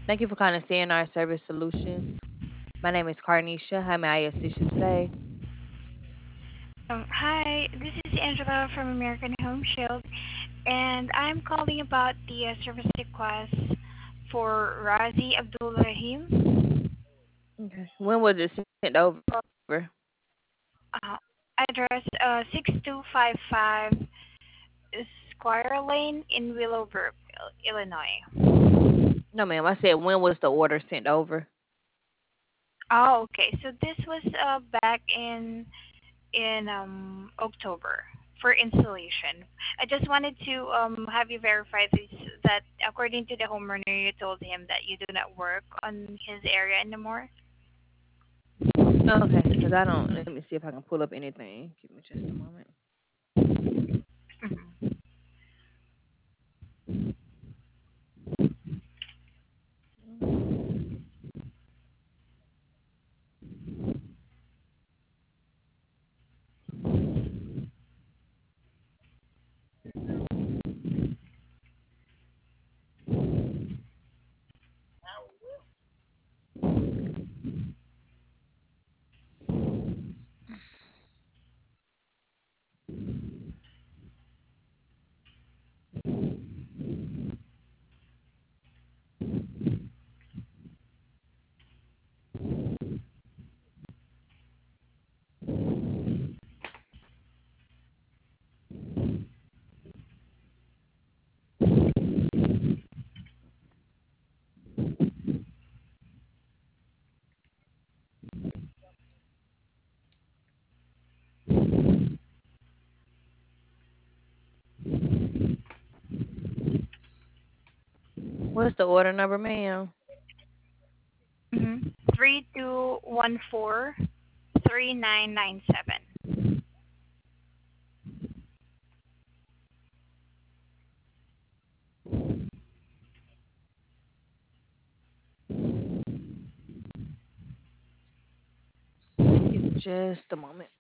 Thank you for calling CNR Service Solutions. My name is Carnisha. How may I assist you today? Hi, this is Angela from American Home Shield, and I'm calling about the service request for Razi Abdul Rahim. Okay. When was it sent over? Uh, Address 6255 Squire Lane in Willowbrook, Illinois. No, ma'am. I said when was the order sent over? Oh, okay. So this was back in October for installation. I just wanted to have you verify this that according to the homeowner, you told him that you do not work on his area anymore. Okay, because I don't. Let me see if I can pull up anything. Give me just a moment. Mhm. What's the order number, ma'am? 32143997. Give me just a moment.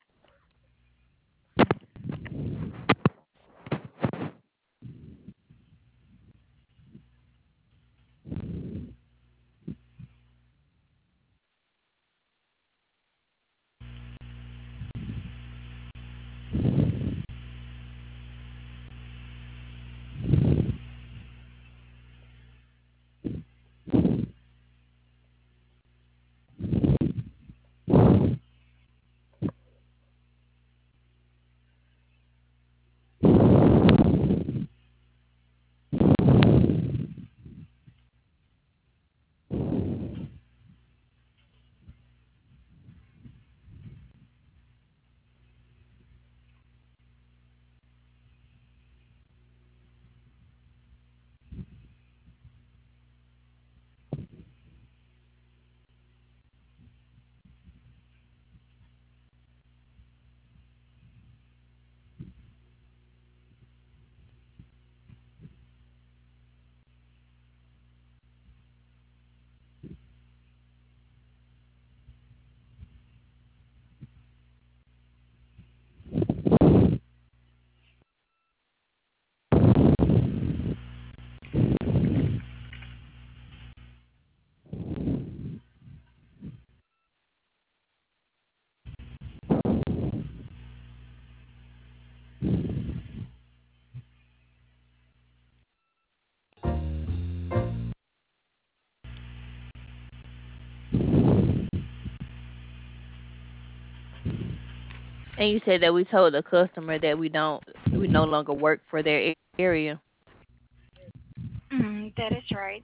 And you said that we told the customer that we no longer work for their area. That is right.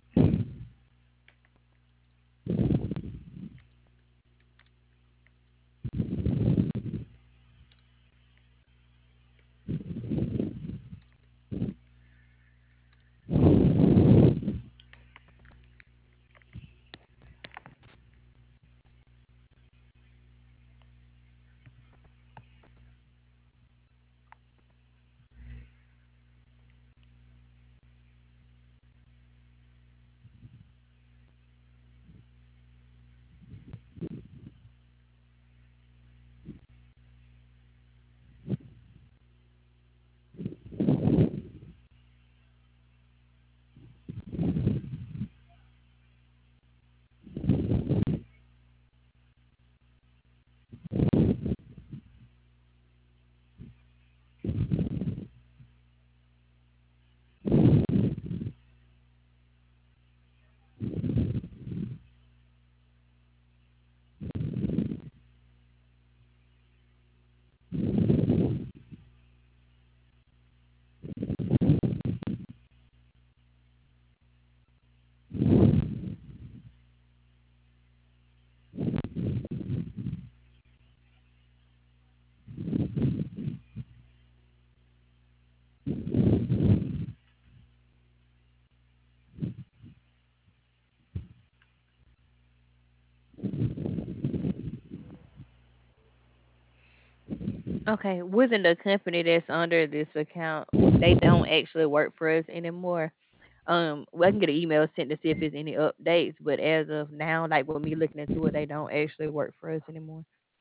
Okay, within the company that's under this account, they don't actually work for us anymore. Well, I can get an email sent to see if there's any updates, but as of now, like with me looking into it, they don't actually work for us anymore.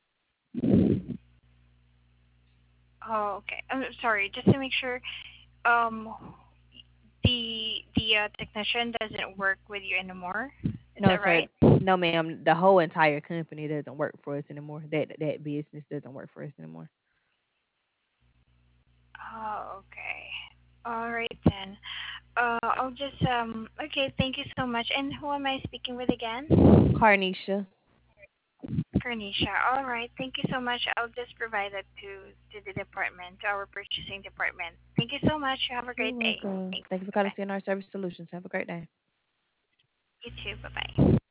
Oh, okay. I'm sorry. Just to make sure, um, the technician doesn't work with you anymore. Is No, that sir. right? No, ma'am. The whole entire company doesn't work for us anymore. That business doesn't work for us anymore. Oh, okay. All right then. I'll just Okay. Thank you so much. And who am I speaking with again? Carnisha, Kernisha. All right. Thank you so much. I'll just provide that to the department, to our purchasing department. Thank you so much. Have a you're great day. welcome. Thanks. Thank you for Bye calling bye. CNR Service Solutions. Have a great day. You too. Bye bye.